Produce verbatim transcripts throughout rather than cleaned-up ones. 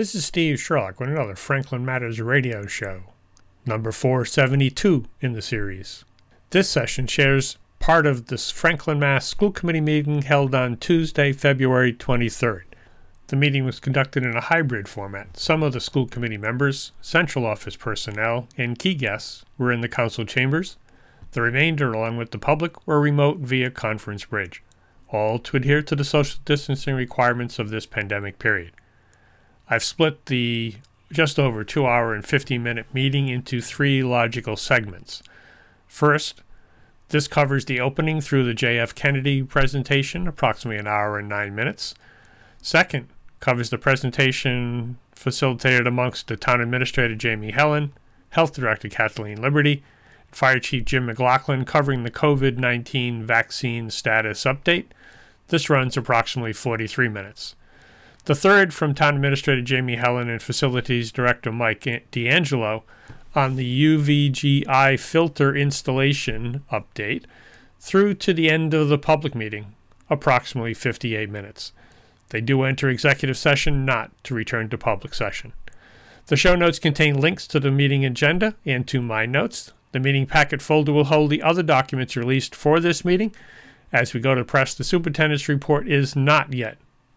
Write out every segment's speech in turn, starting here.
This is Steve Sherlock with another Franklin Matters radio show, number four seventy-two in the series. This session shares part of the Franklin Mass School Committee meeting held on Tuesday, February twenty-third. The meeting was conducted in a hybrid format. Some of the school committee members, central office personnel, and key guests were in the council chambers. The remainder, along with the public, were remote via conference bridge, all to adhere to the social distancing requirements of this pandemic period. I've split the just over two hour and fifteen minute meeting into three logical segments. First, this covers the opening through the J F Kennedy presentation, approximately an hour and nine minutes. Second, covers the presentation facilitated amongst the Town Administrator Jamie Helen, Health Director Kathleen Liberty, and Fire Chief Jim McLaughlin, covering the COVID nineteen vaccine status update. This runs approximately forty-three minutes. The third, from Town Administrator Jamie Helen and Facilities Director Mike D'Angelo, on the U V G I filter installation update, through to the end of the public meeting, approximately fifty-eight minutes. They do enter executive session, not to return to public session. The show notes contain links to the meeting agenda and to my notes. The meeting packet folder will hold the other documents released for this meeting. As we go to press, the superintendent's report is not yet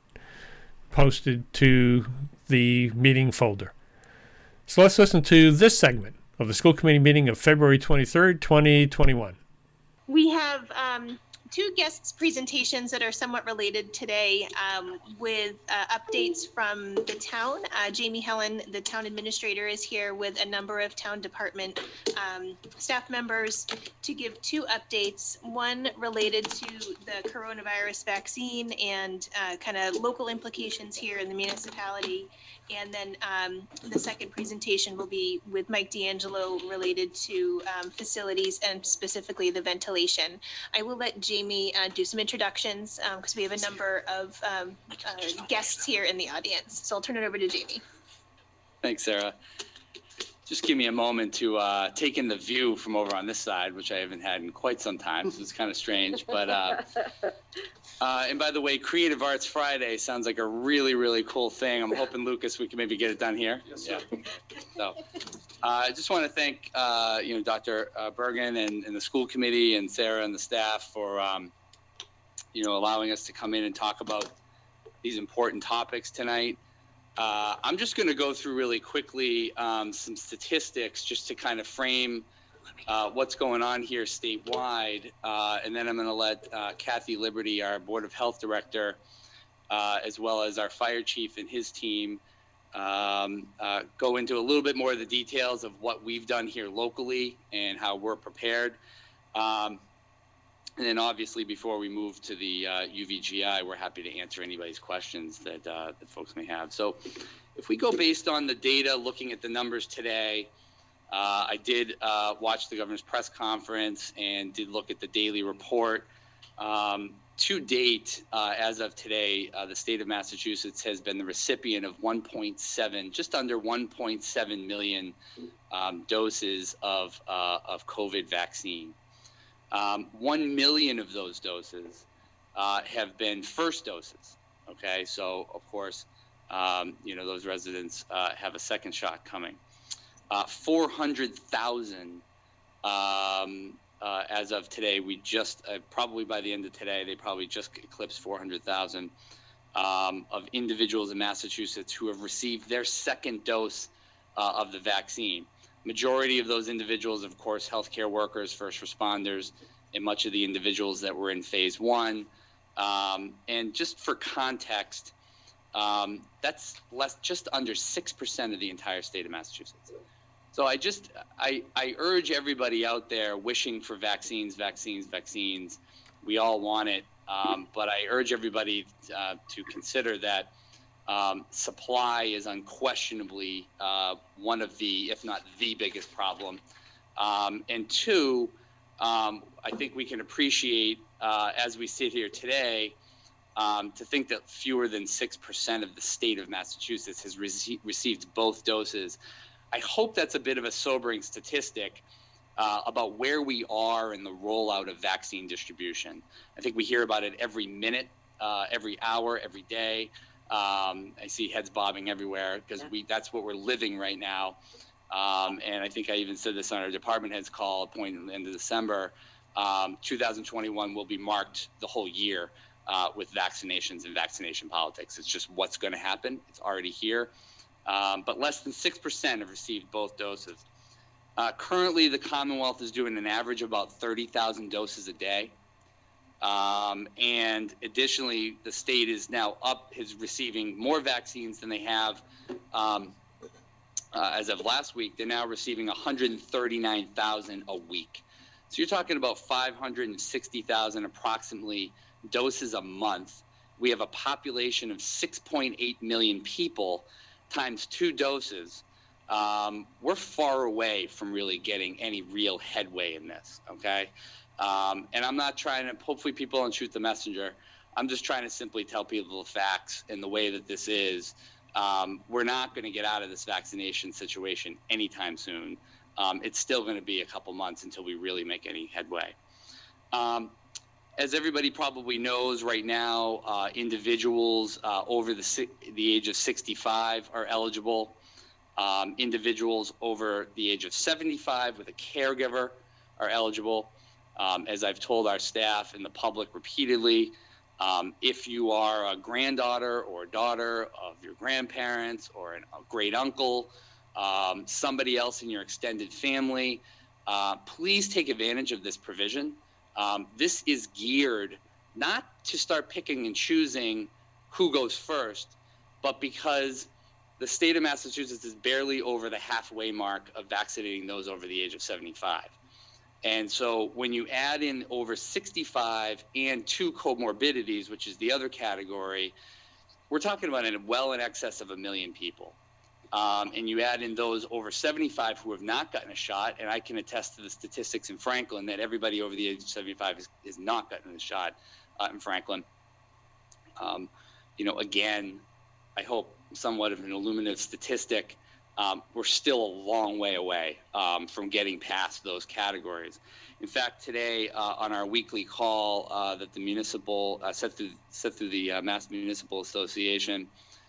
posted to the meeting folder. So let's listen to this segment of the school committee meeting of February twenty-third, twenty twenty-one. We have um, two guests' presentations that are somewhat related today um, with uh, updates from the town. Uh, Jamie Helen, the town administrator, is here with a number of town department um, staff members to give two updates. One related to the coronavirus vaccine and uh, kind of local implications here in the municipality. And then um, the second presentation will be with Mike D'Angelo related to um, facilities and specifically the ventilation. I will let Jamie uh, do some introductions because um, we have a number of um, uh, guests here in the audience. So I'll turn it over to Jamie. Thanks, Sarah. Just give me a moment to uh, take in the view from over on this side, which I haven't had in quite some time, so it's kind of strange. But uh, uh, and by the way, Creative Arts Friday sounds like a really, really cool thing. I'm hoping, Lucas, we can maybe get it done here. Yes, sir. Yeah. So uh, I just want to thank uh, you know Doctor Uh, Bergen and, and the school committee and Sarah and the staff for um, you know allowing us to come in and talk about these important topics tonight. Uh, I'm just going to go through really quickly um, some statistics just to kind of frame uh, what's going on here statewide. Uh, and then I'm going to let uh, Kathy Liberty, our Board of Health Director, uh, as well as our Fire Chief and his team, um, uh, go into a little bit more of the details of what we've done here locally and how we're prepared. Um, And then obviously before we move to the uh, U V G I, we're happy to answer anybody's questions that, uh, that folks may have. So if we go based on the data, looking at the numbers today, uh, I did uh, watch the governor's press conference and did look at the daily report. Um, to date, uh, as of today, uh, the state of Massachusetts has been the recipient of one point seven, just under one point seven million um, doses of, uh, of COVID vaccine. Um, one million of those doses uh, have been first doses. Okay, so of course, um, you know, those residents uh, have a second shot coming. Uh, four hundred thousand um, uh, as of today. We just, uh, probably by the end of today, they probably just eclipsed four hundred thousand um, of individuals in Massachusetts who have received their second dose uh, of the vaccine. Majority of those individuals, of course, healthcare workers, first responders, and much of the individuals that were in phase one. Um, and just for context, um, that's less, just under six percent of the entire state of Massachusetts. So I just, I, I urge everybody out there wishing for vaccines, vaccines, vaccines. We all want it, um, but I urge everybody uh, to consider that Um, supply is unquestionably uh, one of the, if not the biggest problem. Um, and two, um, I think we can appreciate, uh, as we sit here today, um, to think that fewer than six percent of the state of Massachusetts has rece- received both doses. I hope that's a bit of a sobering statistic uh, about where we are in the rollout of vaccine distribution. I think we hear about it every minute, uh, every hour, every day. Um, I see heads bobbing everywhere because we that's what we're living right now. Um, and I think I even said this on our department heads call point at the end of December. Um, two thousand twenty-one will be marked the whole year uh, with vaccinations and vaccination politics. It's just what's going to happen. It's already here. Um, but less than six percent have received both doses. Uh, currently, the Commonwealth is doing an average of about thirty thousand doses a day. Um, and additionally, the state is now up, is receiving more vaccines than they have. Um, uh, as of last week, they're now receiving one hundred thirty-nine thousand a week. So you're talking about five hundred sixty thousand approximately doses a month. We have a population of six point eight million people times two doses. Um, we're far away from really getting any real headway in this, okay? Um, and I'm not trying to, hopefully people don't shoot the messenger. I'm just trying to simply tell people the facts and the way that this is. Um, we're not going to get out of this vaccination situation anytime soon. Um, it's still going to be a couple months until we really make any headway. Um, as everybody probably knows right now, uh, individuals uh, over the, the age of sixty-five are eligible. Um, individuals over the age of seventy-five with a caregiver are eligible. Um, as I've told our staff and the public repeatedly, um, if you are a granddaughter or daughter of your grandparents or an, a great uncle, um, somebody else in your extended family, uh, please take advantage of this provision. Um, this is geared not to start picking and choosing who goes first, but because the state of Massachusetts is barely over the halfway mark of vaccinating those over the age of seventy-five. And so when you add in over sixty-five and two comorbidities, which is the other category, we're talking about in well in excess of a million people. Um, and you add in those over seventy-five who have not gotten a shot, and I can attest to the statistics in Franklin that everybody over the age of seventy-five has, has not gotten a shot uh, in Franklin. Um, you know, again, I hope somewhat of an illuminative statistic. Um, we're still a long way away um, from getting past those categories. In fact, today uh, on our weekly call uh, that the municipal uh, set through set through the uh, Mass Municipal Association,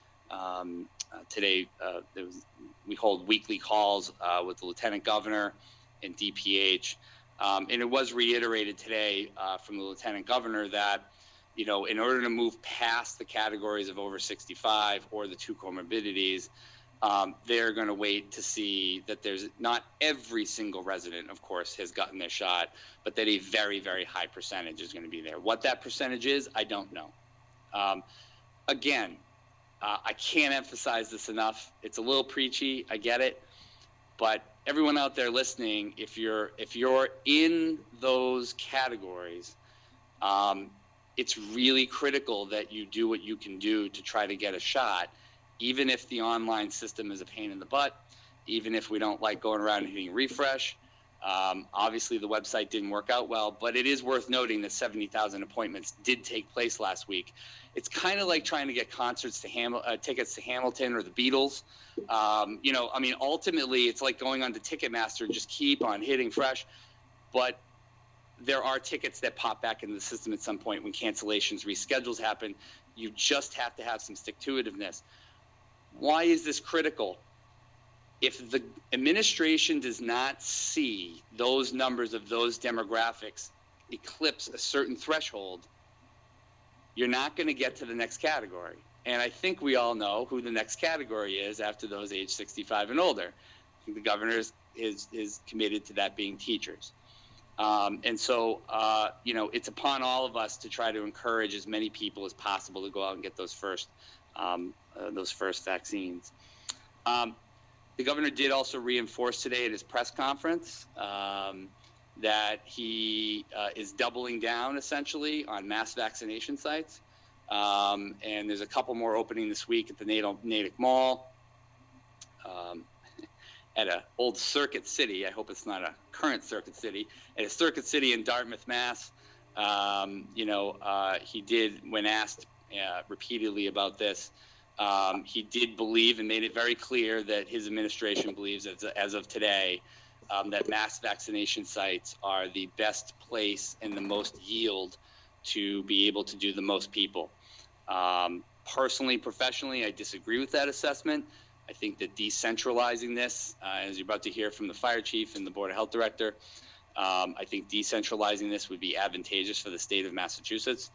um, uh, today uh, there was, we hold weekly calls uh, with the Lieutenant Governor and D P H, um, and it was reiterated today uh, from the Lieutenant Governor that, you know, in order to move past the categories of over sixty-five or the two comorbidities, Um, they're going to wait to see that there's not every single resident, of course, has gotten their shot, but that a very, very high percentage is going to be there. What that percentage is, I don't know. Um, again, uh, I can't emphasize this enough. It's a little preachy. I get it. But everyone out there listening, if you're if you're in those categories, um, it's really critical that you do what you can do to try to get a shot. Even if the online system is a pain in the butt, even if we don't like going around and hitting refresh. Um, obviously, the website didn't work out well, but it is worth noting that seventy thousand appointments did take place last week. It's kind of like trying to get concerts to Ham- uh, tickets to Hamilton or the Beatles. Um, you know, I mean, ultimately, it's like going on to Ticketmaster and just keep on hitting fresh. But there are tickets that pop back into the system at some point when cancellations, reschedules happen. You just have to have some stick-to-itiveness. Why is this critical? If the administration does not see those numbers of those demographics eclipse a certain threshold, you're not going to get to the next category. And I think we all know who the next category is after those age sixty-five and older. I think the governor is, is, is committed to that being teachers. Um, and so, uh, you know, it's upon all of us to try to encourage as many people as possible to go out and get those first Um, uh, those first vaccines. Um, the governor did also reinforce today at his press conference um, that he uh, is doubling down essentially on mass vaccination sites. Um, and there's a couple more opening this week at the Natick Mall, um, at a old Circuit City. I hope it's not a current Circuit City. At a Circuit City in Dartmouth, Mass. Um, you know, uh, he did, when asked Uh, repeatedly about this, um, he did believe and made it very clear that his administration believes, as, as of today, um, that mass vaccination sites are the best place and the most yield to be able to do the most people. Um, personally, professionally, I disagree with that assessment. I think that decentralizing this, uh, as you're about to hear from the fire chief and the Board of Health Director, um, I think decentralizing this would be advantageous for the state of Massachusetts.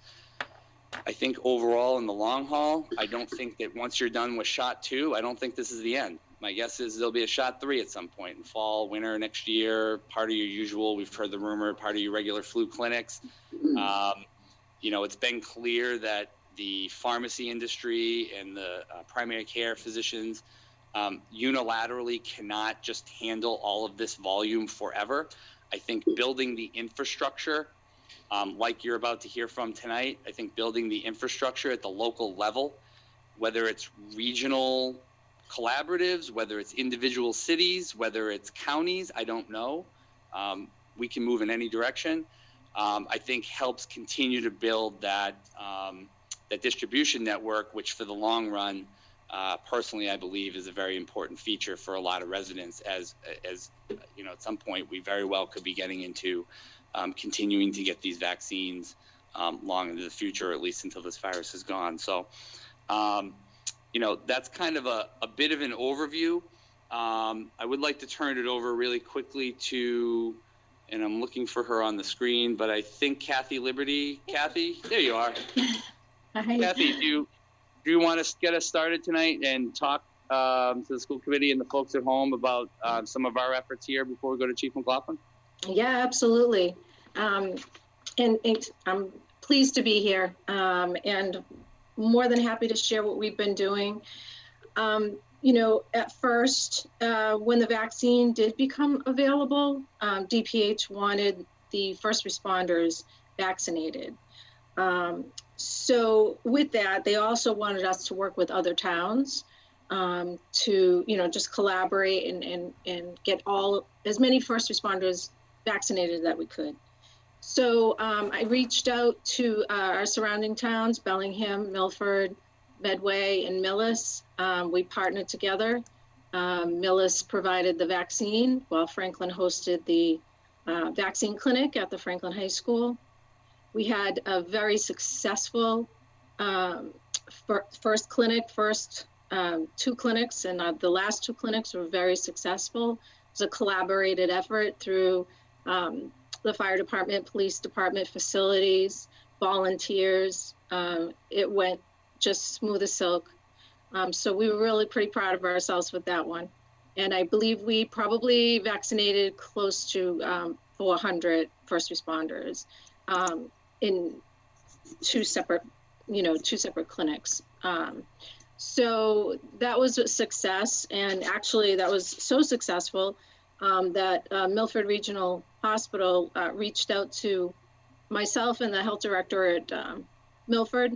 I think overall in the long haul, I don't think that once you're done with shot two, I don't think this is the end. My guess is there'll be a shot three at some point in fall, winter next year, part of your usual, we've heard the rumor, part of your regular flu clinics. Um, you know, it's been clear that the pharmacy industry and the uh, primary care physicians um, unilaterally cannot just handle all of this volume forever. I think building the infrastructure, um, like you're about to hear from tonight, I think building the infrastructure at the local level, whether it's regional collaboratives, whether it's individual cities, whether it's counties, I don't know. Um, we can move in any direction. Um, I think helps continue to build that um, that distribution network, which for the long run, uh, personally, I believe is a very important feature for a lot of residents. As as you know, at some point, we very well could be getting into um, continuing to get these vaccines um, long into the future, or at least until this virus is gone. So. Um, You know, that's kind of a, a bit of an overview. Um, I would like to turn it over really quickly to, and I'm looking for her on the screen, but I think Kathy Liberty. Kathy, there you are. Hi. Kathy, do you, do you want to get us started tonight and talk um, to the school committee and the folks at home about uh, some of our efforts here before we go to Chief McLaughlin? Yeah, absolutely. Um, and, and I'm pleased to be here um, and more than happy to share what we've been doing. Um, you know, at first, uh, when the vaccine did become available, um, D P H wanted the first responders vaccinated. Um, so with that, they also wanted us to work with other towns um, to, you know, just collaborate and, and, and get all, as many first responders vaccinated that we could. So um, I reached out to uh, our surrounding towns, Bellingham, Milford, Medway, and Millis. Um, we partnered together. Um, Millis provided the vaccine while Franklin hosted the uh, vaccine clinic at the Franklin High School. We had a very successful um, fir first clinic, first um, two clinics, and uh, the last two clinics were very successful. It was a collaborated effort through um, the fire department, police department, facilities, volunteers. Um, it went just smooth as silk. Um, so we were really pretty proud of ourselves with that one. And I believe we probably vaccinated close to um, four hundred first responders um, in two separate, you know, two separate clinics. Um, so that was a success. And actually that was so successful um, that uh, Milford Regional Hospital uh, reached out to myself and the health director at um, Milford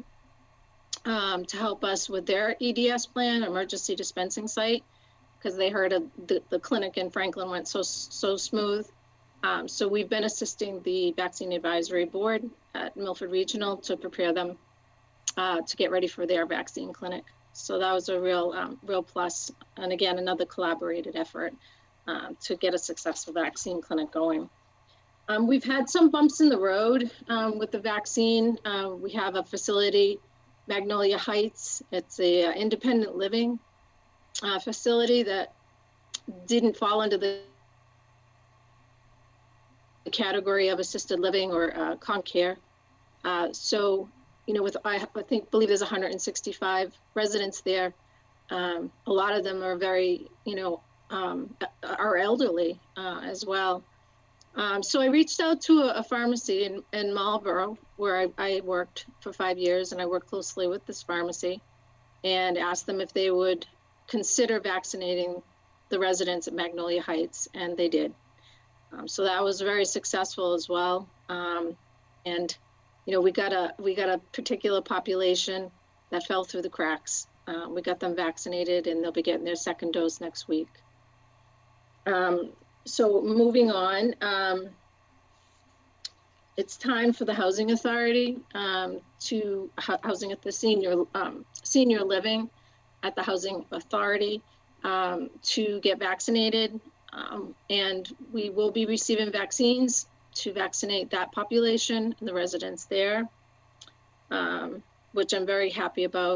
um, to help us with their E D S plan, emergency dispensing site, because they heard of the, the clinic in Franklin went so so smooth. Um, so we've been assisting the Vaccine Advisory Board at Milford Regional to prepare them uh, to get ready for their vaccine clinic. So that was a real um, real plus, and again another collaborated effort uh, to get a successful vaccine clinic going. Um, we've had some bumps in the road um, with the vaccine. Uh, we have a facility, Magnolia Heights. It's a uh, independent living uh, facility that didn't fall into the category of assisted living or uh, comp care. Uh, so, you know, with I, I think believe there's one hundred sixty-five residents there. Um, a lot of them are very, you know, um, are elderly uh, as well. Um, so I reached out to a, a pharmacy in, in Marlborough, where I, I worked for five years, and I worked closely with this pharmacy, and asked them if they would consider vaccinating the residents at Magnolia Heights, and they did. Um, so that was very successful as well. Um, and, you know, we got a we got a particular population that fell through the cracks. Uh, we got them vaccinated, and they'll be getting their second dose next week. Um, So moving on, um, it's time for the Housing Authority um, to housing at the senior um, senior living at the Housing Authority um, to get vaccinated, um, and we will be receiving vaccines to vaccinate that population and the residents there, um, which I'm very happy about.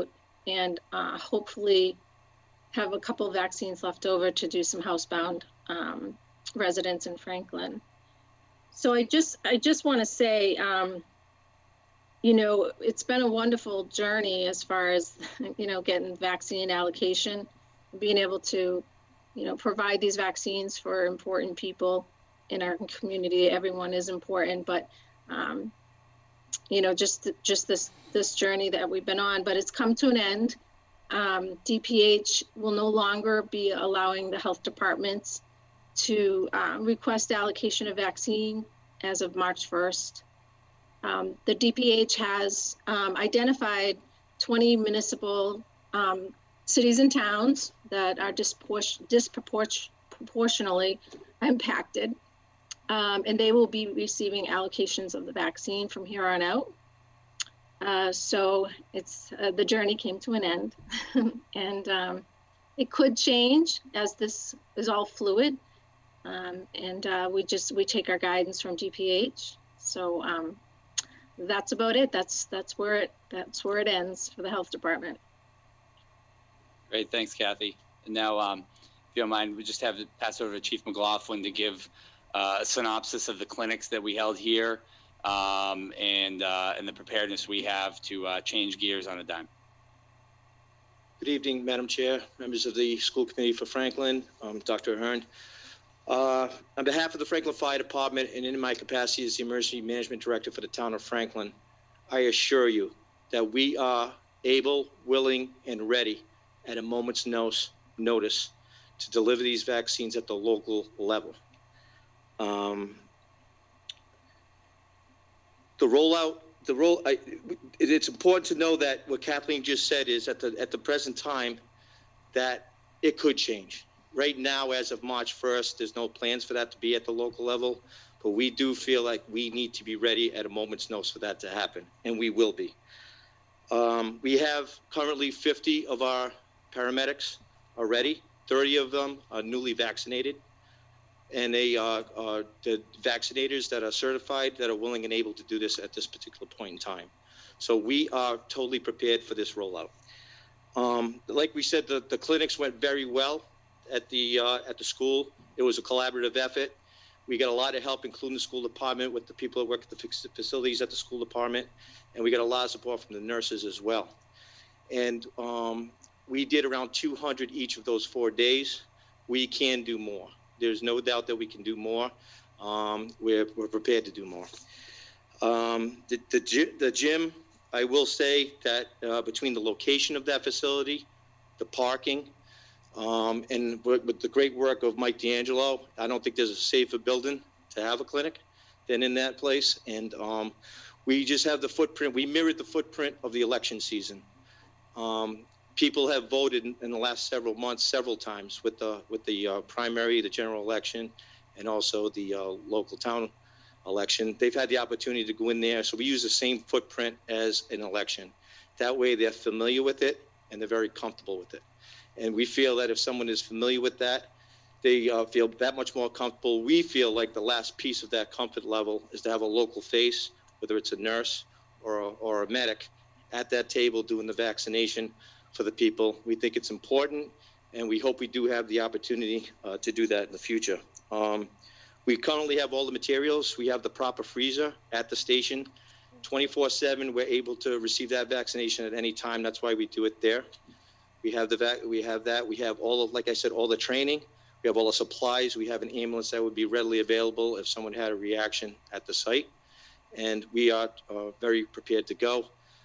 and uh, hopefully have a couple vaccines left over to do some housebound um, residents in Franklin. So I just, I just want to say, um, you know, it's been a wonderful journey as far as, you know, getting vaccine allocation, being able to, you know, provide these vaccines for important people in our community. Everyone is important, but, um, you know, just, just this, this journey that we've been on, but it's come to an end. Um, D P H will no longer be allowing the health departments to uh, request allocation of vaccine as of March first. Um, the D P H has um, identified twenty municipal um, cities and towns that are dispor- disproportionately impacted, um, and they will be receiving allocations of the vaccine from here on out. Uh, so it's uh, the journey came to an end, and um, it could change as this is all fluid. Um, and uh, we just we take our guidance from D P H. So um, that's about it. That's that's where it that's where it ends for the health department. Great, thanks, Kathy. And now, um, if you don't mind, we just have to pass over to Chief McLaughlin to give uh, a synopsis of the clinics that we held here um, and uh, and the preparedness we have to uh, change gears on a dime. Good evening, Madam Chair, members of the School Committee for Franklin, um, Doctor Ahern. Uh, on behalf of the Franklin Fire Department and in my capacity as the Emergency Management Director for the town of Franklin, I assure you that we are able, willing, and ready at a moment's notice to deliver these vaccines at the local level. Um, the rollout, the roll, I, it, it's important to know that what Kathleen just said is at the at the present time that it could change. Right now, as of March first, there's no plans for that to be at the local level, but we do feel like we need to be ready at a moment's notice for that to happen, and we will be. Um, we have currently fifty of our paramedics already. thirty of them are newly vaccinated, and they are, are the vaccinators that are certified that are willing and able to do this at this particular point in time. So we are totally prepared for this rollout. Um, like we said, the, the clinics went very well at the uh, at the school. It was a collaborative effort. We got a lot of help, including the school department, with the people that work at the facilities at the school department, and we got a lot of support from the nurses as well. And um, we did around two hundred each of those four days. We can do more. There's no doubt that we can do more. Um, we're, we're prepared to do more. Um, the, the, the gym, I will say that uh, between the location of that facility, the parking, um, and with, with the great work of Mike D'Angelo, I don't think there's a safer building to have a clinic than in that place. And um, we just have the footprint. We mirrored the footprint of the election season. Um, people have voted in, in the last several months, several times with the with the uh, primary, the general election, and also the uh, local town election. They've had the opportunity to go in there. So we use the same footprint as an election. That way they're familiar with it and they're very comfortable with it. And we feel that if someone is familiar with that, they uh, feel that much more comfortable. We feel like the last piece of that comfort level is to have a local face, whether it's a nurse or a, or a medic, at that table doing the vaccination for the people. We think it's important, and we hope we do have the opportunity uh, to do that in the future. Um, we currently have all the materials. We have the proper freezer at the station. twenty-four seven, we're able to receive that vaccination at any time. That's why we do it there. We have the vac- we have that. We have all of, like I said, all the training. We have all the supplies. We have an ambulance that would be readily available if someone had a reaction at the site. And we are uh, very prepared to go.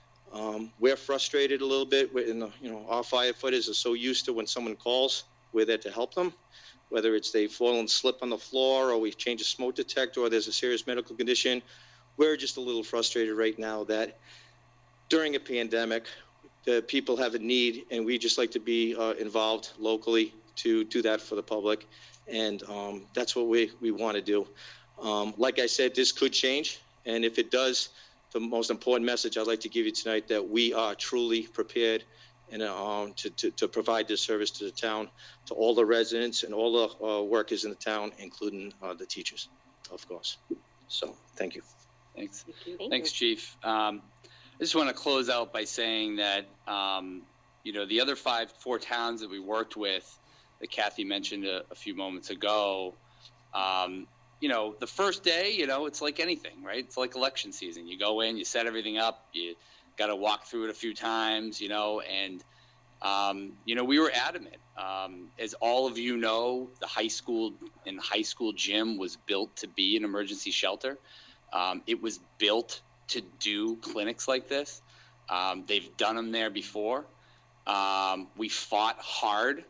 Um, we're frustrated a little bit. We're in the, you know, our firefighters are so used to when someone calls, we're there to help them, whether it's they fall and slip on the floor or we change a smoke detector or there's a serious medical condition. We're just a little frustrated right now that during a pandemic, the people have a need, and we just like to be uh, involved locally to do that for the public. And um, that's what we, we want to do. Um, like I said, this could change. And if it does, the most important message I'd like to give you tonight, that we are truly prepared and um, to, to, to provide this service to the town, to all the residents and all the uh, workers in the town, including uh, the teachers, of course. So thank you. Thanks. Thank Thanks, Chief. Um, I just want to close out by saying that, um, you know, the other five, four towns that we worked with that Kathy mentioned a, a few moments ago, um, you know, the first day, you know, it's like anything, right? It's like election season. You go in, you set everything up, you got to walk through it a few times, you know, and, um, you know, we were adamant. Um, as all of you know, the high school and the high school gym was built to be an emergency shelter. Um, it was built to do clinics like this. Um, they've done them there before. Um, we fought hard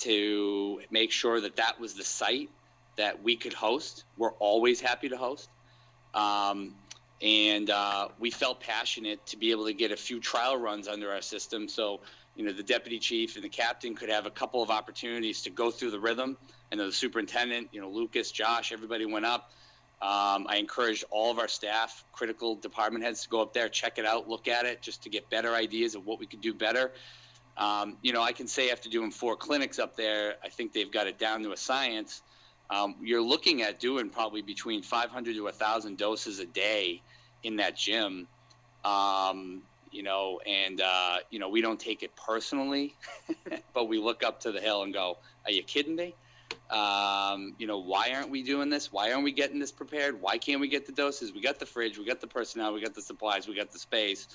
to make sure that that was the site that we could host. We're always happy to host. Um, and uh, we felt passionate to be able to get a few trial runs under our system. So, you know, the deputy chief and the captain could have a couple of opportunities to go through the rhythm. And the superintendent, you know, Lucas, Josh, everybody went up. Um, I encouraged all of our staff, critical department heads, to go up there, check it out, look at it, just to get better ideas of what we could do better. Um, you know, I can say after doing four clinics up there, I think they've got it down to a science. Um, you're looking at doing probably between five hundred to one thousand doses a day in that gym. Um, you know, and, uh, you know, we don't take it personally, but we look up to the hill and go, are you kidding me? Um, you know, why aren't we doing this? Why aren't we getting this prepared? Why can't we get the doses? We got the fridge, we got the personnel, we got the supplies, we got the space.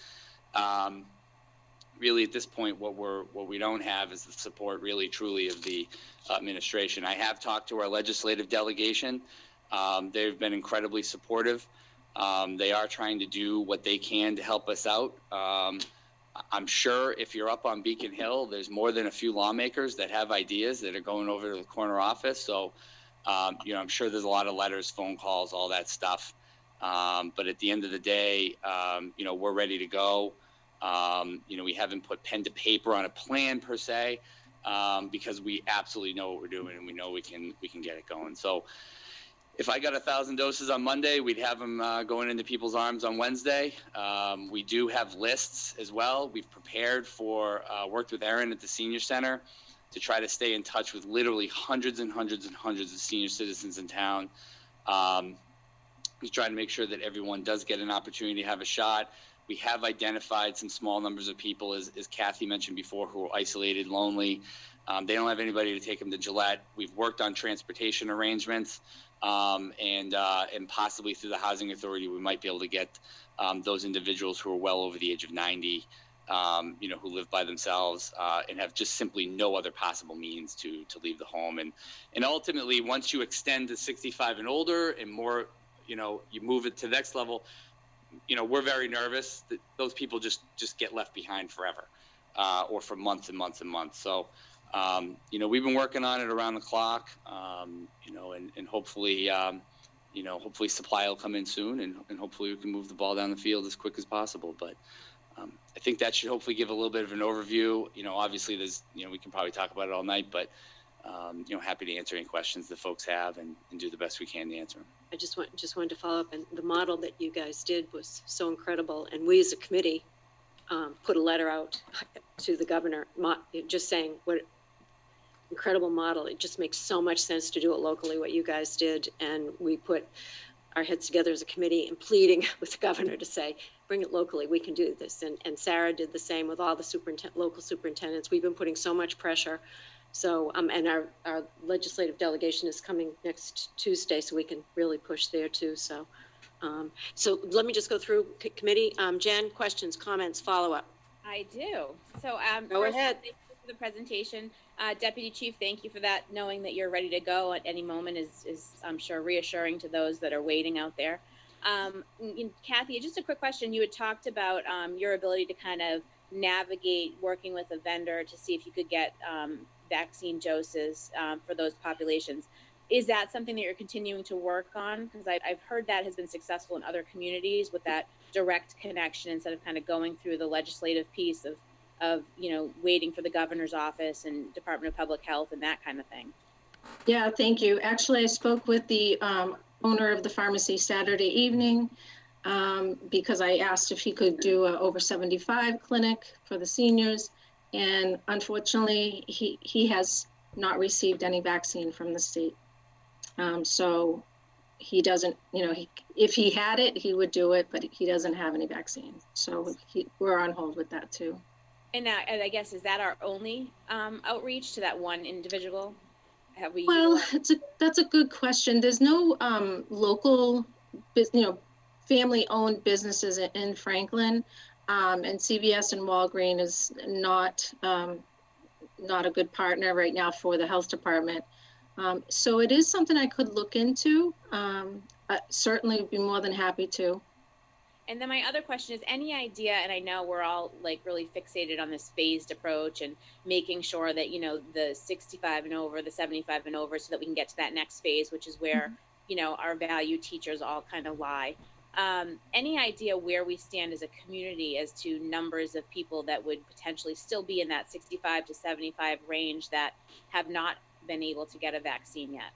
Um, really at this point, what we're, what we don't have is the support really truly of the administration. I have talked to our legislative delegation. Um, they've been incredibly supportive. Um, they are trying to do what they can to help us out. Um, I'm sure if you're up on Beacon Hill, there's more than a few lawmakers that have ideas that are going over to the corner office. So, um, you know, I'm sure there's a lot of letters, phone calls, all that stuff. Um, but at the end of the day, um, you know, we're ready to go. Um, you know, we haven't put pen to paper on a plan per se, um, because we absolutely know what we're doing and we know we can, we can get it going. So, if I got a thousand doses on Monday, we'd have them uh, going into people's arms on Wednesday. Um, we do have lists as well. We've prepared for, uh, worked with Erin at the senior center to try to stay in touch with literally hundreds and hundreds and hundreds of senior citizens in town. Um, we try to make sure that everyone does get an opportunity to have a shot. We have identified some small numbers of people, as, as Kathy mentioned before, who are isolated, lonely. Um, they don't have anybody to take them to Gillette. We've worked on transportation arrangements. Um, and uh, and possibly through the Housing Authority, we might be able to get um, those individuals who are well over the age of ninety, um, you know, who live by themselves uh, and have just simply no other possible means to to leave the home. And and ultimately, once you extend to sixty-five and older and more, you know, you move it to the next level, you know, we're very nervous that those people just just get left behind forever uh, or for months and months and months. So. Um, you know, we've been working on it around the clock, um, you know, and, and hopefully, um, you know, hopefully supply will come in soon and, and hopefully we can move the ball down the field as quick as possible. But um, I think that should hopefully give a little bit of an overview. You know, obviously there's, you know, we can probably talk about it all night, but, um, you know, happy to answer any questions that folks have and, and do the best we can to answer them. I just want, just wanted to follow up, and the model that you guys did was so incredible. And we as a committee um, put a letter out to the governor, just saying what incredible model. It just makes so much sense to do it locally, what you guys did. And we put our heads together as a committee and pleading with the governor to say, bring it locally, we can do this. And, and Sarah did the same with all the superintendent, local superintendents. We've been putting so much pressure. So, um, and our, our legislative delegation is coming next Tuesday, so we can really push there too. So, um, so let me just go through c- committee. Um, Jen, questions, comments, follow up. I do. So, um, Go first, ahead. Thank you for the presentation. Uh, Deputy Chief, thank you for that. Knowing that you're ready to go at any moment is, is I'm sure, reassuring to those that are waiting out there. Um, and Kathy, just a quick question. You had talked about um, your ability to kind of navigate working with a vendor to see if you could get um, vaccine doses um, for those populations. Is that something that you're continuing to work on? Because I've heard that has been successful in other communities with that direct connection instead of kind of going through the legislative piece of of, you know, waiting for the governor's office and Department of Public Health and that kind of thing. Yeah, thank you. Actually, I spoke with the um, owner of the pharmacy Saturday evening um, because I asked if he could do a over seventy-five clinic for the seniors. And unfortunately, he, he has not received any vaccine from the state. Um, so he doesn't, you know, he, if he had it, he would do it, but he doesn't have any vaccine. So he, we're on hold with that too. And that, and I guess, is that our only um, outreach to that one individual? Have we? Well, utilized- it's a, that's a good question. There's no um, local, bus- you know, family-owned businesses in- in Franklin, um, and C V S and Walgreens is not um, not a good partner right now for the health department. Um, so it is something I could look into. Um, I certainly would be more than happy to. And then my other question is, any idea, and I know we're all like really fixated on this phased approach and making sure that, you know, the sixty-five and over, the seventy-five and over, so that we can get to that next phase, which is where, mm-hmm. you know, our value teachers all kind of lie. Um, any idea where we stand as a community as to numbers of people that would potentially still be in that sixty-five to seventy-five range that have not been able to get a vaccine yet?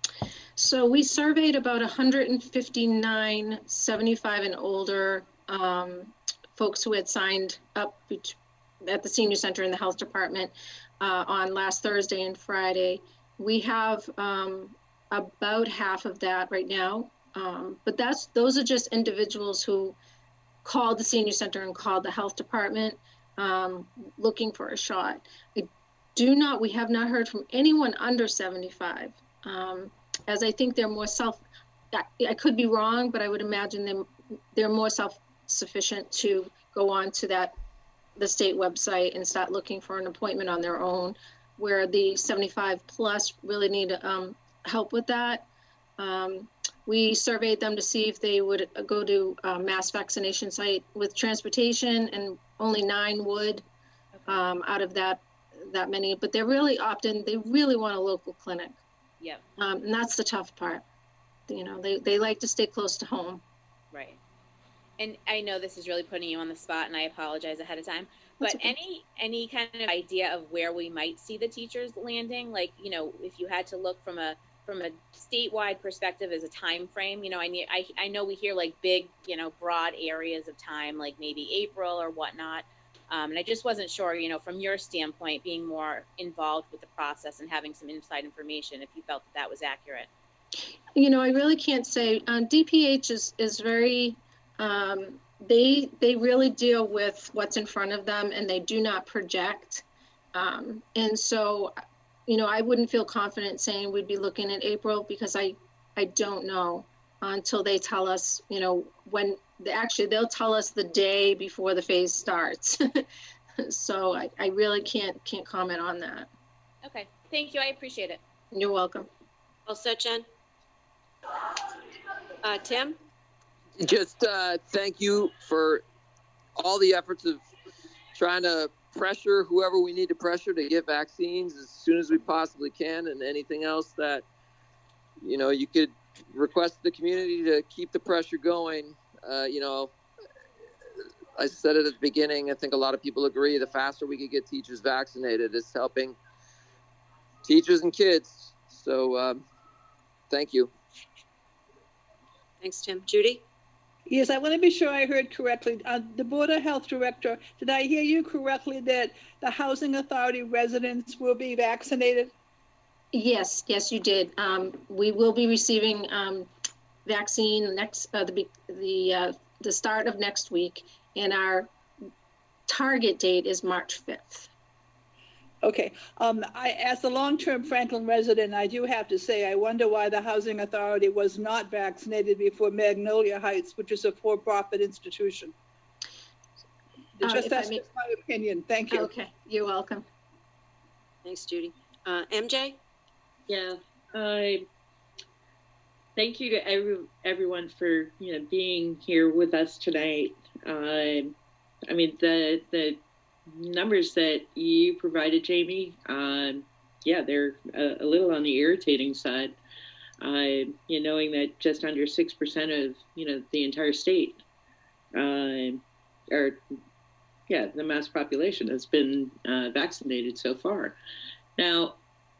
So we surveyed about one hundred fifty-nine seventy-five and older um, folks who had signed up at the senior center in the health department uh, on last Thursday and Friday. We have um, about half of that right now, um, but that's those are just individuals who called the senior center and called the health department um, looking for a shot. I do not, we have not heard from anyone under seventy-five. Um, as I think they're more self, I, I could be wrong, but I would imagine them, they're more self-sufficient to go on to that, the state website and start looking for an appointment on their own, where the seventy-five plus really need um, help with that. Um, we surveyed them to see if they would go to a mass vaccination site with transportation, and only nine would um, out of that, that many, but they're really often, they really want a local clinic. Yep. Um, and that's the tough part. You know, they, they like to stay close to home. Right. And I know this is really putting you on the spot, and I apologize ahead of time, but okay. any any kind of idea of where we might see the teachers landing? Like, you know, if you had to look from a from a statewide perspective as a time frame, you know, I need I I know we hear like big, you know, broad areas of time, like maybe April or whatnot. Um, and I just wasn't sure, you know, from your standpoint, being more involved with the process and having some inside information, if you felt that that was accurate. You know, I really can't say. Um, D P H is is very, um, they they really deal with what's in front of them, and they do not project. Um, and so, you know, I wouldn't feel confident saying we'd be looking at April, because I I don't know until they tell us, you know, when. Actually, they'll tell us the day before the phase starts. So I, I really can't can't comment on that. Okay, thank you. I appreciate it. You're welcome. All set, Jen? Uh, Tim? Just uh, thank you for all the efforts of trying to pressure whoever we need to pressure to get vaccines as soon as we possibly can, and anything else that, you know, you could request the community to keep the pressure going. Uh, you know, I said it at the beginning, I think a lot of people agree, the faster we could get teachers vaccinated, it's helping teachers and kids. So um, thank you. Thanks, Tim. Judy? Yes, I want to be sure I heard correctly. Uh, the Board of Health Director, did I hear you correctly that the Housing Authority residents will be vaccinated? Yes, yes, you did. Um, we will be receiving um, vaccine next uh, the the uh, the start of next week, and our target date is March fifth. Okay. Um, I, as a long-term Franklin resident, I do have to say I wonder why the Housing Authority was not vaccinated before Magnolia Heights, which is a for-profit institution. Uh, just that's may... just my opinion. Thank you. Okay, you're welcome. Thanks, Judy. Uh, M J? Yeah. Uh, Thank you to every, everyone for, you know, being here with us tonight. Uh, I mean, the the numbers that you provided, Jamie, um, yeah, they're a, a little on the irritating side. Uh, you know, knowing that just under six percent of, you know, the entire state, uh, or yeah, the mass population has been uh, vaccinated so far. Now,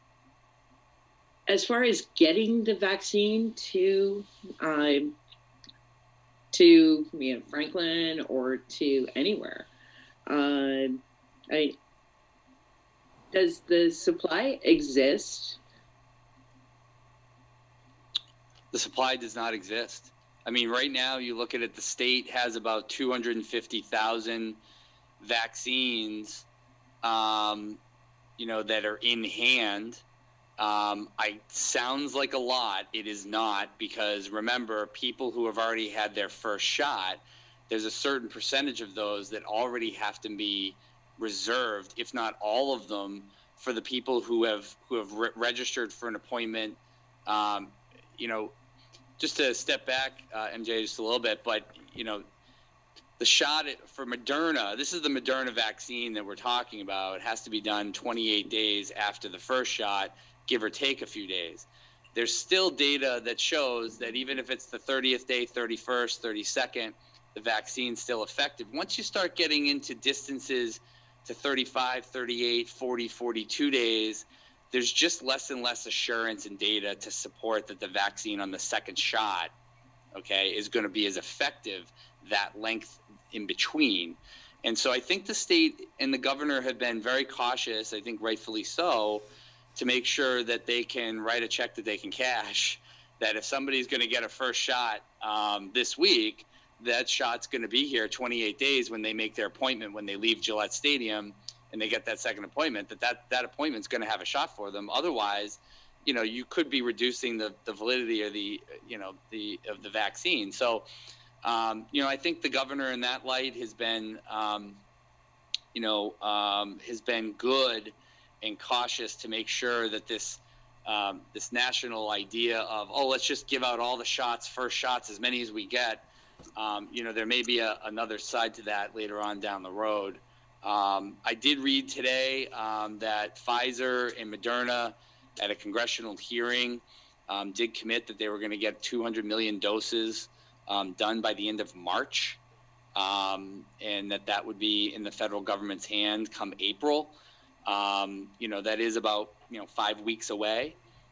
as far as getting the vaccine to um, to you know, Franklin or to anywhere, uh, I, does the supply exist? The supply does not exist. I mean, right now, you look at it, the state has about two hundred fifty thousand vaccines, um, you know, that are in hand. Um, I sounds like a lot. It is not, because remember, people who have already had their first shot, there's a certain percentage of those that already have to be reserved, if not all of them, for the people who have who have re- registered for an appointment. Um, you know, just to step back, uh, M J, just a little bit, but you know, the shot for Moderna, this is the Moderna vaccine that we're talking about. It has to be done twenty-eight days after the first shot, give or take a few days. There's still data that shows that even if it's the thirtieth day, thirty-first, thirty-second, the vaccine's still effective. Once you start getting into distances to thirty-five, thirty-eight, forty, forty-two days, there's just less and less assurance and data to support that the vaccine on the second shot, okay, is going to be as effective that length in between. And so I think the state and the governor have been very cautious, I think rightfully so, to make sure that they can write a check that they can cash, that if somebody's going to get a first shot um, this week, that shot's going to be here twenty-eight days when they make their appointment, when they leave Gillette Stadium and they get that second appointment, that that, that appointment's going to have a shot for them. Otherwise, you know, you could be reducing the, the validity or the, you know, the, of the vaccine. So, um, you know, I think the governor in that light has been, um, you know, um, has been good and cautious to make sure that this, um, this national idea of, oh, let's just give out all the shots, first shots, as many as we get. Um, you know, there may be a, another side to that later on down the road. Um, I did read today um, that Pfizer and Moderna at a congressional hearing um, did commit that they were going to get two hundred million doses um, done by the end of March, um, and that that would be in the federal government's hand come April. Um, you know, that is about, you know, five weeks away.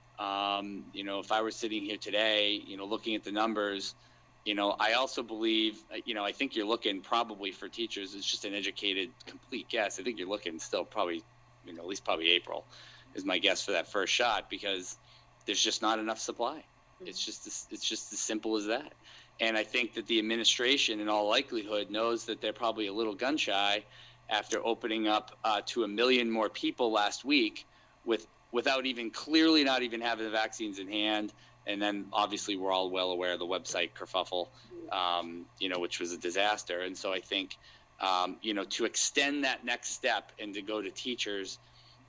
Um, you know, if I were sitting here today, you know, looking at the numbers, you know, I also believe, you know, I think you're looking probably for teachers, it's just an educated, complete guess. I think you're looking still probably, you know, at least probably April is my guess for that first shot, because there's just not enough supply. It's just, as, it's just as simple as that. And I think that the administration, in all likelihood, knows that they're probably a little gun shy after opening up uh, to a million more people last week with without even clearly not even having the vaccines in hand. And then obviously we're all well aware of the website kerfuffle, um, you know, which was a disaster. And so I think, um, you know, to extend that next step and to go to teachers,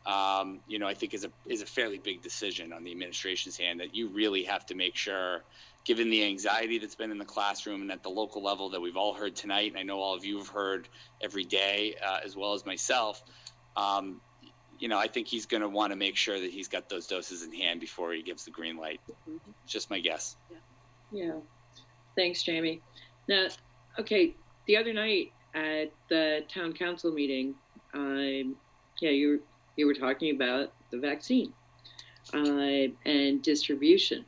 um, you know, I think is a is a fairly big decision on the administration's hand, that you really have to make sure, given the anxiety that's been in the classroom and at the local level that we've all heard tonight, and I know all of you have heard every day, uh, as well as myself, um, you know, I think he's going to want to make sure that he's got those doses in hand before he gives the green light. Mm-hmm. It's just my guess. Yeah. Yeah. Thanks, Jamie. Now, okay, the other night at the town council meeting, um, yeah, you were, you were talking about the vaccine uh, and distribution.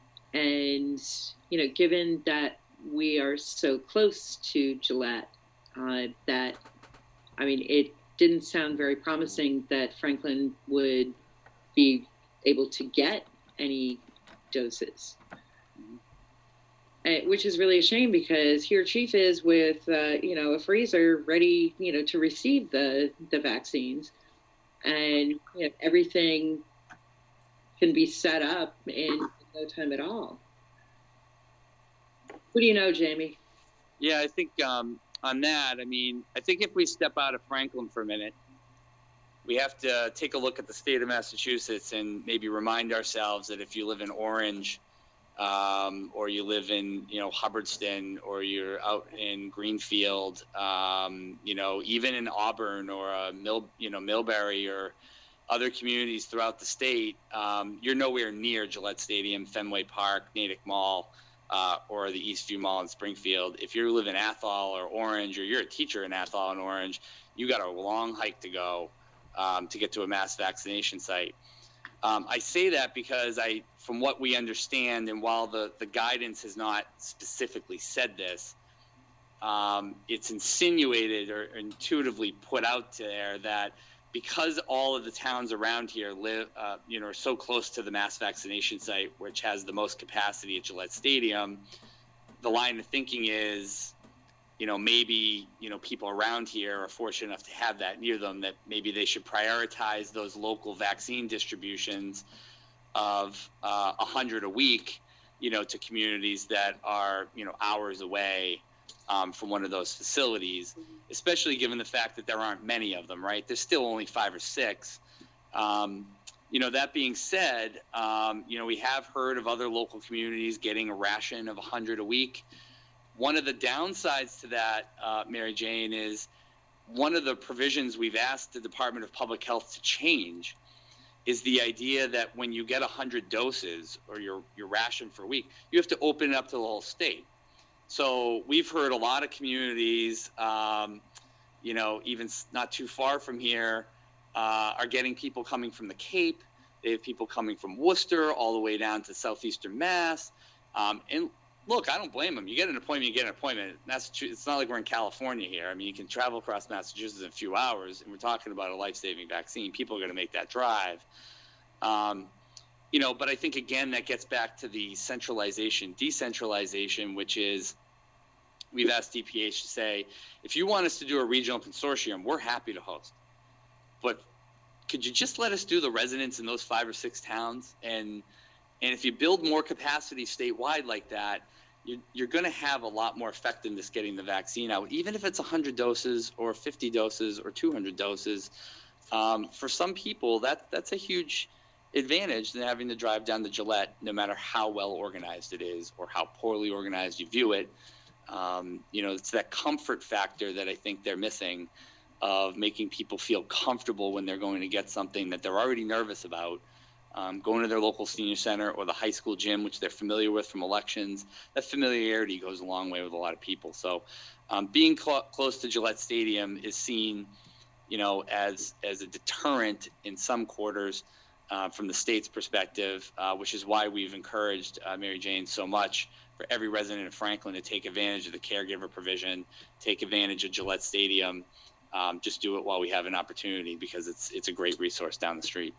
And, you know, given that we are so close to Gillette, uh, that, I mean, it didn't sound very promising that Franklin would be able to get any doses, uh, which is really a shame, because here Chief is with, uh, you know, a freezer ready, you know, to receive the, the vaccines, and you know, everything can be set up in no time at all. What do you know, Jamie? Yeah, I think um, on that, I mean, I think if we step out of Franklin for a minute, we have to take a look at the state of Massachusetts and maybe remind ourselves that if you live in Orange, um, or you live in, you know, Hubbardston, or you're out in Greenfield, um, you know, even in Auburn or uh, Mill, you know, Millbury or other communities throughout the state, um, you're nowhere near Gillette Stadium, Fenway Park, Natick Mall, uh, or the Eastview Mall in Springfield. If you live in Athol or Orange, or you're a teacher in Athol and Orange, you got a long hike to go um, to get to a mass vaccination site. Um, I say that because I, from what we understand, and while the, the guidance has not specifically said this, um, it's insinuated or intuitively put out there that because all of the towns around here live, uh, you know, are so close to the mass vaccination site, which has the most capacity at Gillette Stadium, the line of thinking is you know, maybe, you know, people around here are fortunate enough to have that near them, that maybe they should prioritize those local vaccine distributions of uh, one hundred a week, you know, to communities that are, you know, hours away um, from one of those facilities, especially given the fact that there aren't many of them, right? There's still only five or six. Um, you know, that being said, um, you know, we have heard of other local communities getting a ration of one hundred a week. One of the downsides to that, uh, Mary Jane, is one of the provisions we've asked the Department of Public Health to change is the idea that when you get one hundred doses or your, your ration for a week, you have to open it up to the whole state. So we've heard a lot of communities, um, you know, even not too far from here, uh, are getting people coming from the Cape. They have people coming from Worcester all the way down to southeastern Mass. Um, and look, I don't blame them. You get an appointment, you get an appointment. Massachusetts, it's not like we're in California here. I mean, you can travel across Massachusetts in a few hours, and we're talking about a life-saving vaccine. People are going to make that drive. Um, you know, but I think, again, that gets back to the centralization, decentralization, which is we've asked D P H to say, if you want us to do a regional consortium, we're happy to host. But could you just let us do the residents in those five or six towns? And and if you build more capacity statewide like that, you're, you're going to have a lot more effectiveness getting the vaccine out, even if it's one hundred doses or fifty doses or two hundred doses. Um, for some people, that that's a huge advantage than having to drive down to Gillette, no matter how well organized it is or how poorly organized you view it. Um, you know, it's that comfort factor that I think they're missing, of making people feel comfortable when they're going to get something that they're already nervous about. Um, going to their local senior center or the high school gym, which they're familiar with from elections. That familiarity goes a long way with a lot of people. So um, being cl- close to Gillette Stadium is seen, you know, as as a deterrent in some quarters uh, from the state's perspective, uh, which is why we've encouraged uh, Mary Jane so much for every resident of Franklin to take advantage of the caregiver provision, take advantage of Gillette Stadium. Um, just do it while we have an opportunity, because it's it's a great resource down the street.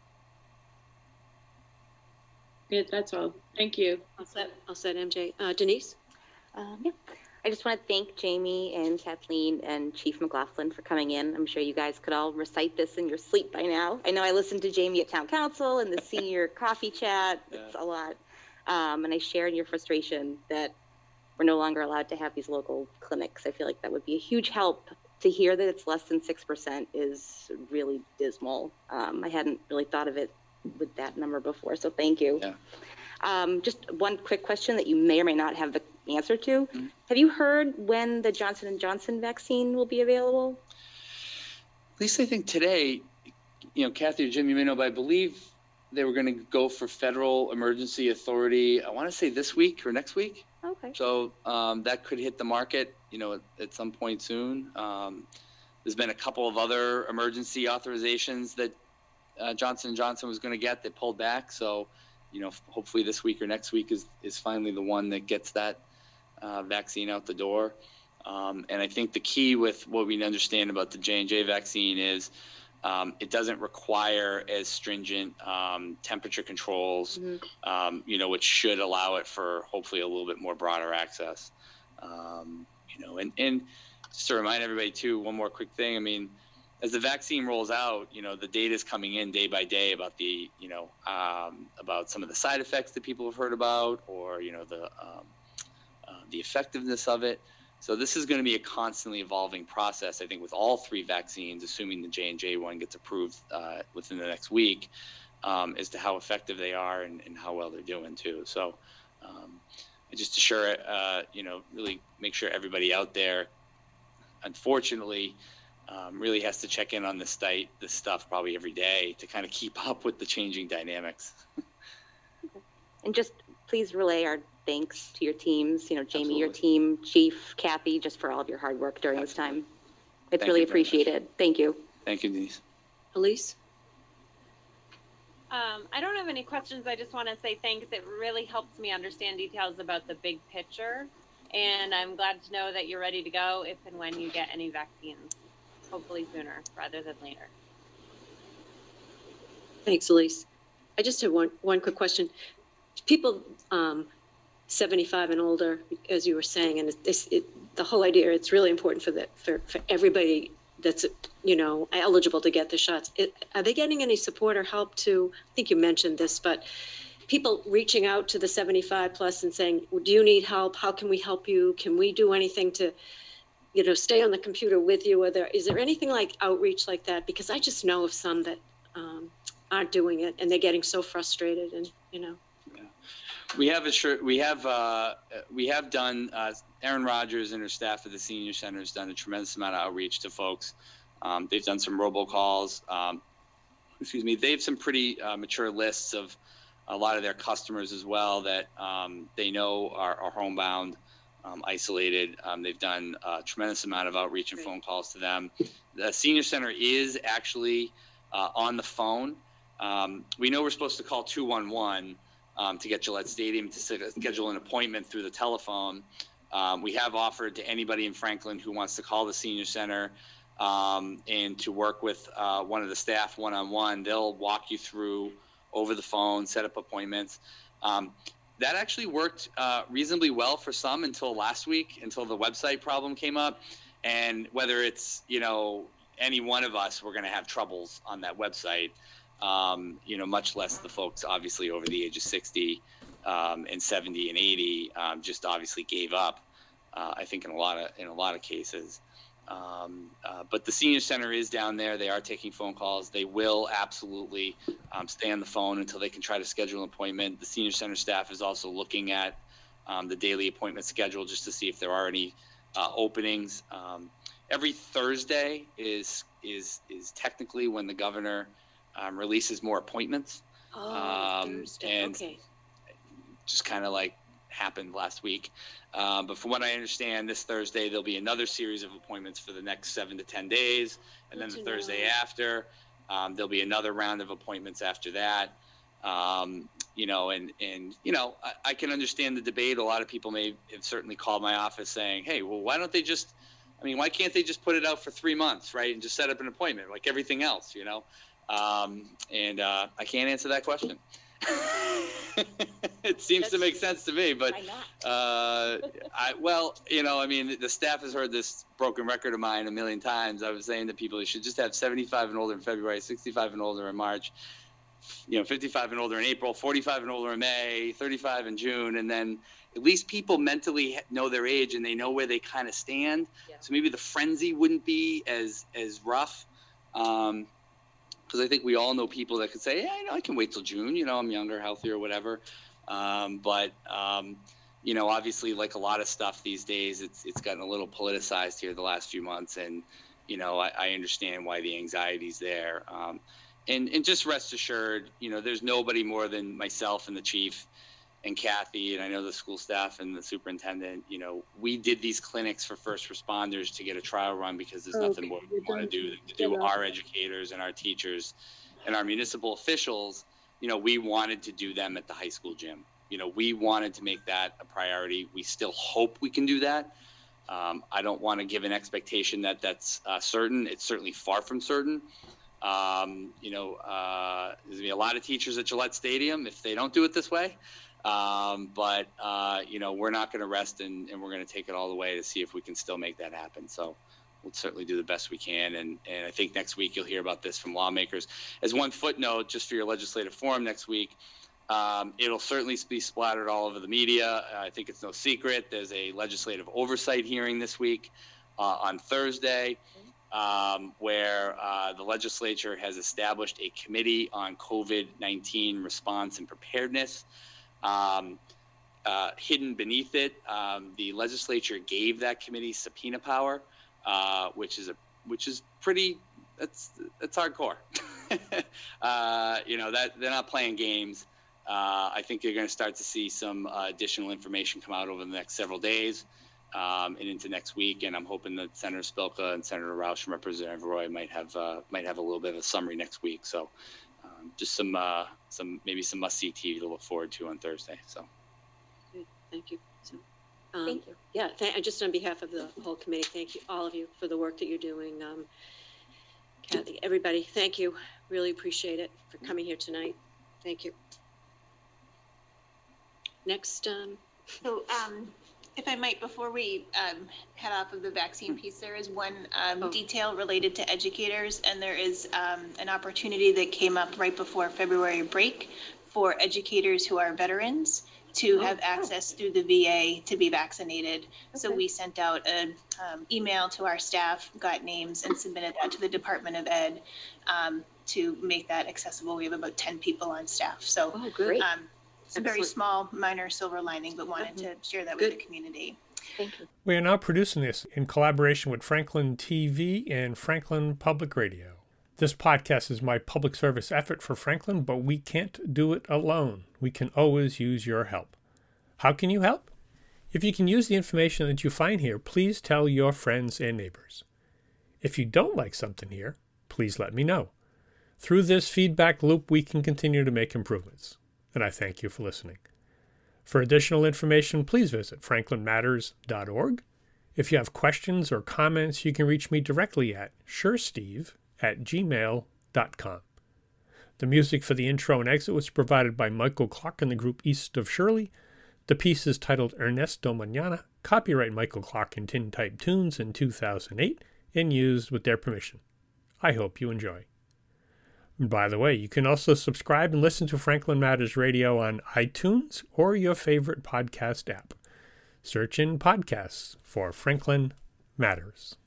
Yeah, that's all. Thank you. I'll set, I'll set M J. Uh, Denise? Um, yeah, I just want to thank Jamie and Kathleen and Chief McLaughlin for coming in. I'm sure you guys could all recite this in your sleep by now. I know I listened to Jamie at Town Council and the senior coffee chat. It's Yeah. a lot. Um, and I share in your frustration that we're no longer allowed to have these local clinics. I feel like that would be a huge help. To hear that it's less than six percent is really dismal. Um, I hadn't really thought of it with that number before, so thank you. Yeah. Um, just one quick question that you may or may not have the answer to. Mm-hmm. Have you heard when the Johnson and Johnson vaccine will be available? At least I think today, you know, Kathy or Jim, you may know, but I believe they were going to go for federal emergency authority, I want to say this week or next week. Okay. So um, that could hit the market, you know, at, at some point soon. Um, there's been a couple of other emergency authorizations that uh, Johnson and Johnson was going to get that pulled back. So, you know, hopefully this week or next week is, is finally the one that gets that uh, vaccine out the door. Um, and I think the key with what we understand about the J and J vaccine is um, it doesn't require as stringent um, temperature controls, Mm-hmm. um, you know, which should allow it for hopefully a little bit more broader access. Um, you know, and, and just to remind everybody too, one more quick thing. I mean, as the vaccine rolls out, you know, the data is coming in day by day about the, you know, um, about some of the side effects that people have heard about, or, you know, the, um, uh, the effectiveness of it. So this is going to be a constantly evolving process, I think, with all three vaccines, assuming the J and J one gets approved uh, within the next week, um, as to how effective they are and, and how well they're doing too. So um, just assure, uh, you know, really make sure everybody out there, unfortunately, um, really has to check in on this, site, this stuff probably every day to kind of keep up with the changing dynamics. And just please relay our thanks to your teams, you know, Jamie, your Absolutely. team, Chief, Kathy, just for all of your hard work during this time. It's Thank really you very much. appreciated. Thank you. Thank you, Denise. Elise? Um, I don't have any questions. I just want to say thanks. It really helps me understand details about the big picture. And I'm glad to know that you're ready to go if and when you get any vaccines, hopefully sooner rather than later. Thanks, Elise. I just have one, one quick question. People um, seventy-five and older, as you were saying, and this, it, the whole idea, it's really important for the, for, for everybody that's, you know, eligible to get the shots. It, are they getting any support or help to, I think you mentioned this, but people reaching out to the seventy-five plus and saying, well, do you need help? How can we help you? Can we do anything to, you know, stay on the computer with you? Or there, is there anything like outreach like that? Because I just know of some that um, aren't doing it and they're getting so frustrated and, you know. We have a sure, we have uh, we have done. Uh, Erin Rogers and her staff at the senior center has done a tremendous amount of outreach to folks. Um, they've done some robocalls. Um, excuse me. They have some pretty uh, mature lists of a lot of their customers as well that um, they know are, are homebound, um, isolated. Um, they've done a tremendous amount of outreach and phone calls to them. The senior center is actually uh, on the phone. Um, we know we're supposed to call two one one. Um, to get Gillette Stadium to schedule an appointment through the telephone. Um, we have offered to anybody in Franklin who wants to call the senior center um, and to work with uh, one of the staff one-on-one. They'll walk you through over the phone, set up appointments. Um, that actually worked uh, reasonably well for some until last week, until the website problem came up. And whether it's, you know, any one of us, we're going to have troubles on that website. Um, you know, much less the folks obviously over the age of sixty um, and seventy and eighty um, just obviously gave up. Uh, I think in a lot of in a lot of cases. Um, uh, but the senior center is down there. They are taking phone calls. They will absolutely um, stay on the phone until they can try to schedule an appointment. The senior center staff is also looking at um, the daily appointment schedule just to see if there are any uh, openings. Um, every Thursday is is is technically when the governor Um, releases more appointments. Oh, um, Thursday. and Okay. just kind of like happened last week. Um, but from what I understand, this Thursday, there'll be another series of appointments for the next seven to ten days. And then Good the to Thursday know. after, um, there'll be another round of appointments after that. Um, you know, and, and, you know, I, I can understand the debate. A lot of people may have certainly called my office saying, hey, well, why don't they just, I mean, why can't they just put it out for three months, right? And just set up an appointment like everything else, you know? Um, and uh, I can't answer that question. It seems to make sense to me, but Why not? uh, I well, you know, I mean, the staff has heard this broken record of mine a million times. I was saying to people, you should just have seventy-five and older in February, sixty-five and older in March, you know, fifty-five and older in April, forty-five and older in May, thirty-five in June, and then at least people mentally know their age and they know where they kind of stand. Yeah. So maybe the frenzy wouldn't be as as rough. Um, Because I think we all know people that could say, yeah, you know, I can wait till June, you know, I'm younger, healthier, whatever. Um, but, um, you know, obviously, like a lot of stuff these days, it's it's gotten a little politicized here the last few months. And, you know, I, I understand why the anxiety's there. Um, and, and just rest assured, you know, there's nobody more than myself and the chief and Kathy, and I know the school staff and the superintendent. You know, we did these clinics for first responders to get a trial run because there's nothing Okay, more we you're want to done. do than to do Get our off. educators and our teachers and our municipal officials. You know, we wanted to do them at the high school gym. You know, we wanted to make that a priority. We still hope we can do that. Um, I don't want to give an expectation that that's uh, certain. It's certainly far from certain. Um, you know, uh, there's gonna be a lot of teachers at Gillette Stadium if they don't do it this way. Um, but, uh, you know, we're not going to rest and, and we're going to take it all the way to see if we can still make that happen. So we'll certainly do the best we can. And, and I think next week you'll hear about this from lawmakers. As one footnote, just for your legislative forum next week, um, it'll certainly be splattered all over the media. Uh, I think it's no secret. There's a legislative oversight hearing this week uh, on Thursday. Um, where uh, the legislature has established a committee on COVID nineteen response and preparedness. Um, uh, hidden beneath it, um, the legislature gave that committee subpoena power, uh, which is a which is pretty. That's that's hardcore. uh, you know that they're not playing games. Uh, I think you're going to start to see some uh, additional information come out over the next several days um, and into next week. And I'm hoping that Senator Spilka and Senator Roush and Representative Roy might have uh, might have a little bit of a summary next week. So. Um, just some, uh, some maybe some must-see T V to look forward to on Thursday. So, Good. Thank you. So, um, Thank you. Yeah, th- just on behalf of the whole committee, thank you, all of you, for the work that you're doing. Um, Kathy, everybody, thank you. Really appreciate it for coming here tonight. Thank you. Next, um, So, um, if I might, before we um, head off of the vaccine piece, there is one um, Oh. detail related to educators, and there is um, an opportunity that came up right before February break for educators who are veterans to Oh. have access through the V A to be vaccinated. So Okay. we sent out an um, email to our staff, got names, and submitted that to the Department of Ed um, to make that accessible. We have about ten people on staff, so. Oh, good. Um, It's a very Excellent. small, minor silver lining, but wanted to share that with the community. Thank you. We are now producing this in collaboration with Franklin T V and Franklin Public Radio. This podcast is my public service effort for Franklin, but we can't do it alone. We can always use your help. How can you help? If you can use the information that you find here, please tell your friends and neighbors. If you don't like something here, please let me know. Through this feedback loop, we can continue to make improvements. And I thank you for listening. For additional information, please visit franklin matters dot org. If you have questions or comments, you can reach me directly at suresteve at gmail dot com. The music for the intro and exit was provided by Michael Clark and the group East of Shirley. The piece is titled Ernesto Mañana, copyright Michael Clark and Tintype Tunes in two thousand eight, and used with their permission. I hope you enjoy. And by the way, you can also subscribe and listen to Franklin Matters Radio on iTunes or your favorite podcast app. Search in podcasts for Franklin Matters.